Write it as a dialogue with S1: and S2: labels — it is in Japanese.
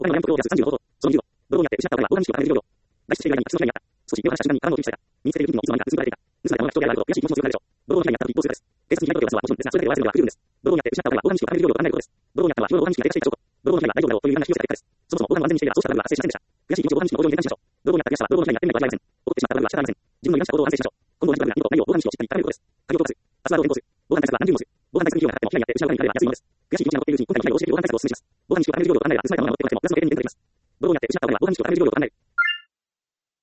S1: 他にもライン目標を出す35と、その20度、ドローによって失ったお金は防犯意識を高める量。外出している間に、その被害にあった。少し目を離した瞬間に体を取りしたが、身につけている金品のいつの間にか盗まれていた。盗まれたものが人であること、悔しい気持ちを強くなるでしょう。ドローの被害にあった時、どうするかです。警察に被害届を出すのはもちろんですが、それだけでは忘れるのが不十分です。ドローによって失ったお金は防犯意識を高める量を高めることです。ドローにあったのは日頃防犯意識が低下していた証拠。ドローの被害は大丈夫だろうという批判が引き寄せた結果です。そもそも防犯を安全にしていればそうしたトラブルは発生しませんでした。悔しい気持ちを防犯意識の向上に転換しましょう。ドローにあった悔しさはドローの被害になっているのかもしれません。起こってしまったトラブルは仕方ありません。自分の油断した行動を反省しましょう。今後同じトラブルが二度とないよう防犯意識をしっかり高めることです。鍵を飛ばす。パスワードを変更する。防犯対策は何十もする。防犯対策費用がかかっても被害にあって失うお金になれば安いものです。悔しい気持ちが残っているうちに今回の被害を教えて防犯対策を進めます。防犯意識を高める授業料を考えれば盗まれたものが戻ってきても安く済むだけに役に立ちます。ドローにあって失ったお金は防犯意識を高める授業料を考える。